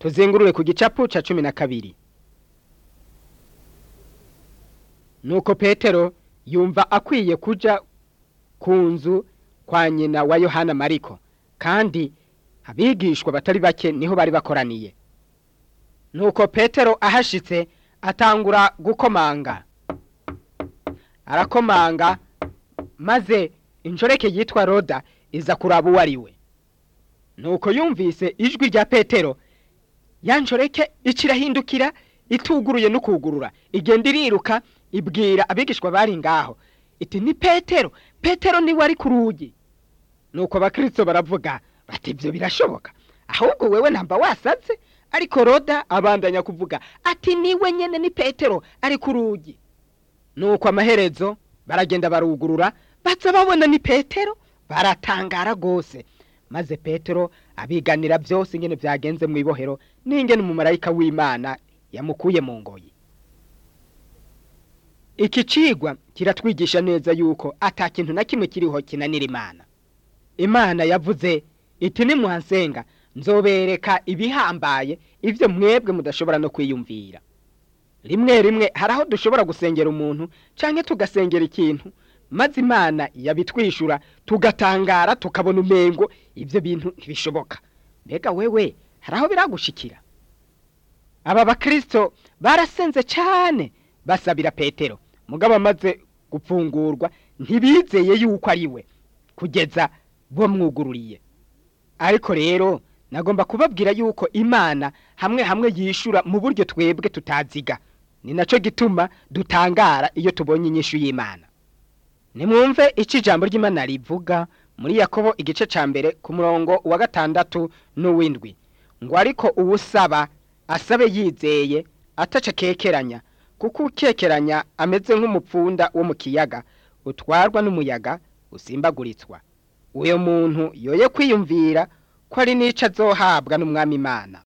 tuzengurure ku gicapu ca 12. Nuko Petero yumva akwiye kuja ku nzu kwa nyina wa Yohana Mariko, kandi abigishwa batari bake niho bari bakoraniye. Nuko Petero ahashitse atangura gukomanga. Arakomanga maze injoreke yitwa Roda iza kuraba uwo ari we. Nuko yumvise ijwi rya Petero, yanjoreke ikirahindukira ituguruye n'ukugurura, igenda iriruka ibwira abigishwa bari ngaho iti ni Petero, Petero ni wari ku rugi. Nuko abakristo baravuga bati ibyo birashoboka, ahubwo wewe namba wasaze. Ariko Roda abandanya kuvuga ati niwe nyene ni Petero ari ku rugi. Nuko amaherezo baragenda barugurura, baza babona ni Petero, baratangara gose. Maze Petero abiganira byose ingene byagenze mu ibohero n'ingene umumarayika w'Imana yamukuye mu ngoyi. Iki cigwa kiratwigisha neza yuko ata kintu na kimwe kiriho kinanira Imana. Imana yavuze iti nimuhansenga nzobereka ibihambaye ivyo mwebwe mudashobora no kwiyumvira. Rimwe rimwe haraho dushobora gusengera umuntu canke tugasengera ikintu, maze Imana yabitwishura tugatangara tukabona umengo ivyo bintu ntibishoboka. Mbega wewe haraho biragushikira? Aba bakristo barasenze cyane basabira Petero, mugabo amaze gupfungurwa ntibizeye yuko ari we kugeza bo mwugururiye. Ariko rero nagomba kubabwira yuko Imana hamwe yishura mu buryo twebwe tutaziga. Ni naco gituma dutangara iyo tubonye inyishu y'Imana. Nimwumve iki jambo ry'Imana rivuga muri Yakobo igice ca mbere ku murongo wa 6 n'uw'indwi, ngo ariko uwusaba asabe yizeye ataca kekeranya, kuko ukekeranya ameze nk'umupfunda wo mu kiyaga utwarwa n'umuyaga usimbaguritswa. Uyo muntu yoye kwiyumvira ko ari nica azohabwa n'Umwami Imana.